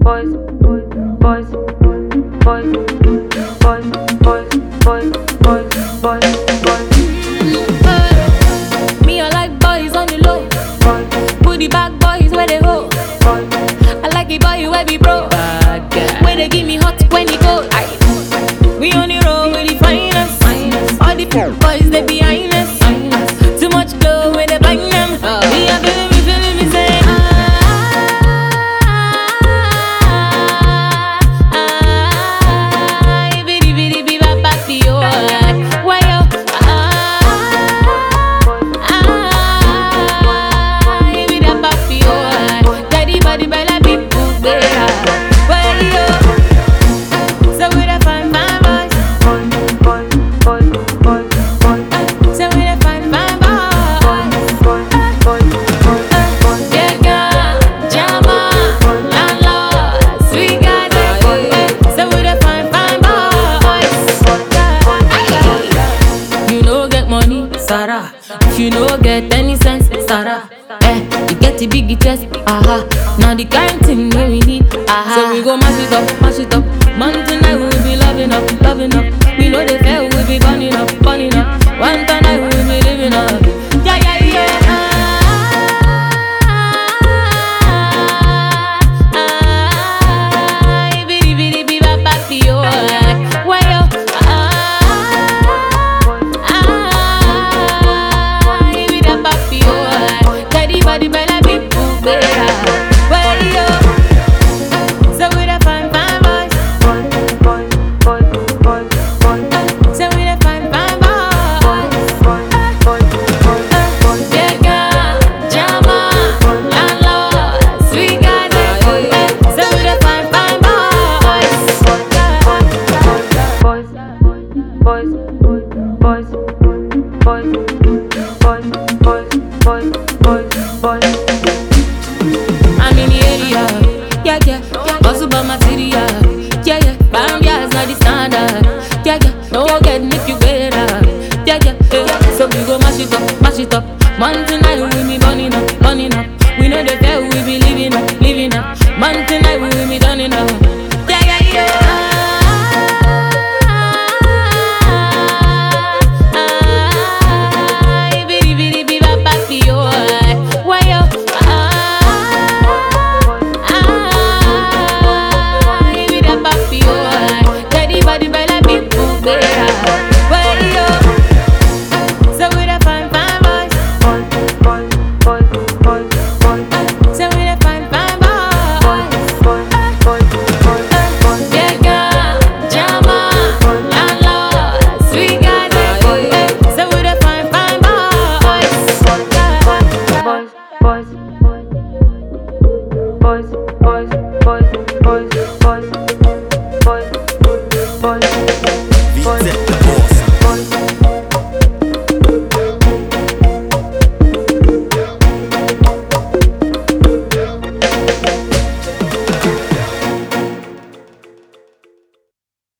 boys, boys, boys, boys, boys, boys, boys, boys. Me, I like boys on the low. Booty back boys where they go. I like it boy where we bro. Where they give me hot when he go. We on the road with the finest. All the boys they behind us. Too much glow when they blind them. We are feeling me say bitty bitty be ba ba be yo. Why yo? Be da ba be yo. Daddy body bella big boo bear. Why yo? So we da fine boys. So we da fine boys. Yeah, girl, Jama, landlord, sweet guy. So we da fine boys. You know get money, Sarah. If you know get any sense, Sarah. You get the big chest, aha. Now the kind thing that we need, aha. So we go mash it up, mash it up. Man tonight we will be loving up, loving up. We know they fail, we'll be burning up, burning up. One tonight we will be living up. Yeah, yeah, yeah. Bitty bitty bitty ba ba be yo. Why yo? Be da ba be yo. Daddy body bella big boo bear. Why yo? So we da fine boys. So we da fine boys. Yeah, girl, Jama, landlord, sweet guy. So we da fine boys. I'm in the area, yeah, yeah. Also by material,